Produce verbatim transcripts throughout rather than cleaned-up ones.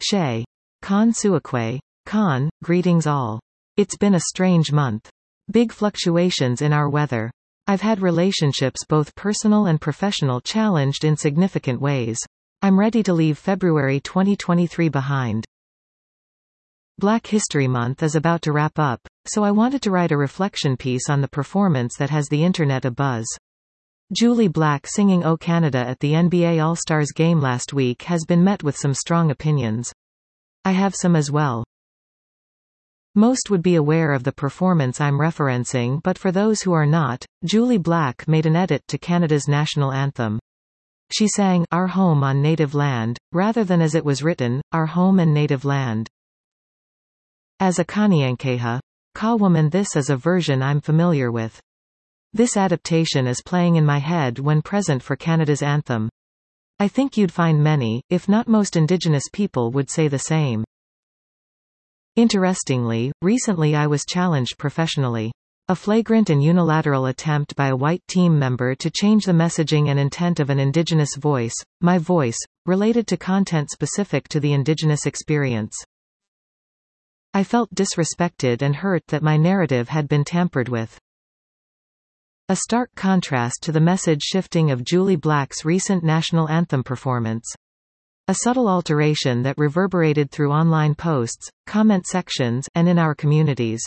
She. Khan Suakwe. Khan, greetings all. It's been a strange month. Big fluctuations in our weather. I've had relationships both personal and professional challenged in significant ways. I'm ready to leave February twenty twenty-three behind. Black History Month is about to wrap up, so I wanted to write a reflection piece on the performance that has the internet abuzz. Jully Black singing "O Canada" at the N B A All-Stars game last week has been met with some strong opinions. I have some as well. Most would be aware of the performance I'm referencing, but for those who are not, Jully Black made an edit to Canada's national anthem. She sang "Our Home on Native Land," rather than as it was written, "Our Home and Native Land." As a Kanienkeha Ka woman, this is a version I'm familiar with. This adaptation is playing in my head when present for Canada's anthem. I think you'd find many, if not most Indigenous people would say the same. Interestingly, recently I was challenged professionally. A flagrant and unilateral attempt by a white team member to change the messaging and intent of an Indigenous voice, my voice, related to content specific to the Indigenous experience. I felt disrespected and hurt that my narrative had been tampered with. A stark contrast to the message shifting of Jully Black's recent national anthem performance. A subtle alteration that reverberated through online posts, comment sections, and in our communities.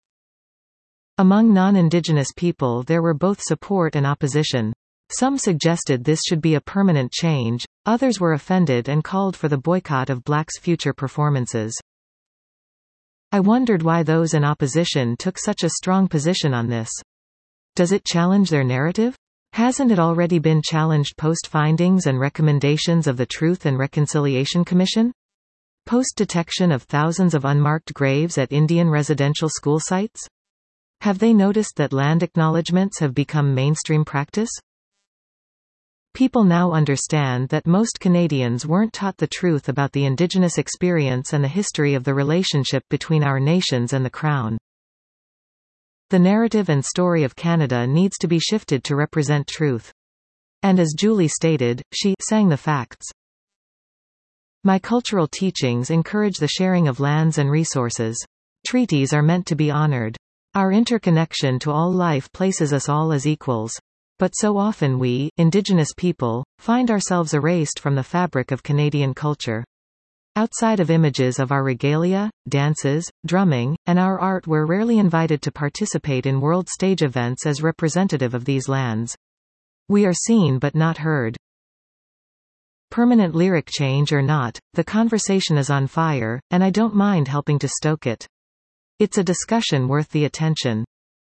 Among non-Indigenous people there were both support and opposition. Some suggested this should be a permanent change, others were offended and called for the boycott of Black's future performances. I wondered why those in opposition took such a strong position on this. Does it challenge their narrative? Hasn't it already been challenged post-findings and recommendations of the Truth and Reconciliation Commission? Post-detection of thousands of unmarked graves at Indian residential school sites? Have they noticed that land acknowledgements have become mainstream practice? People now understand that most Canadians weren't taught the truth about the Indigenous experience and the history of the relationship between our nations and the Crown. The narrative and story of Canada needs to be shifted to represent truth. And as Jully stated, she sang the facts. My cultural teachings encourage the sharing of lands and resources. Treaties are meant to be honored. Our interconnection to all life places us all as equals. But so often we, Indigenous people, find ourselves erased from the fabric of Canadian culture. Outside of images of our regalia, dances, drumming, and our art, we're rarely invited to participate in world stage events as representative of these lands. We are seen but not heard. Permanent lyric change or not, the conversation is on fire, and I don't mind helping to stoke it. It's a discussion worth the attention.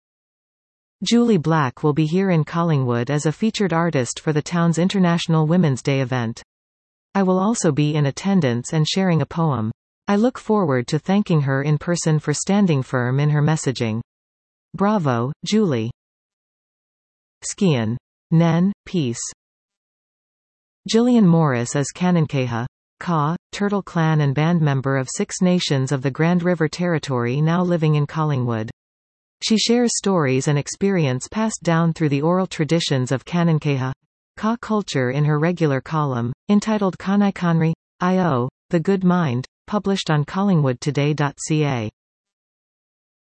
Jully Black will be here in Collingwood as a featured artist for the town's International Women's Day event. I will also be in attendance and sharing a poem. I look forward to thanking her in person for standing firm in her messaging. Bravo, Jully. Skian. Nen, peace. Gillian Morris is Kanenkeha Ka, Turtle Clan and band member of Six Nations of the Grand River Territory now living in Collingwood. She shares stories and experience passed down through the oral traditions of Kanenkeha Ka culture in her regular column, entitled Kanai Kanri, I O, The Good Mind, published on collingwood today dot c a.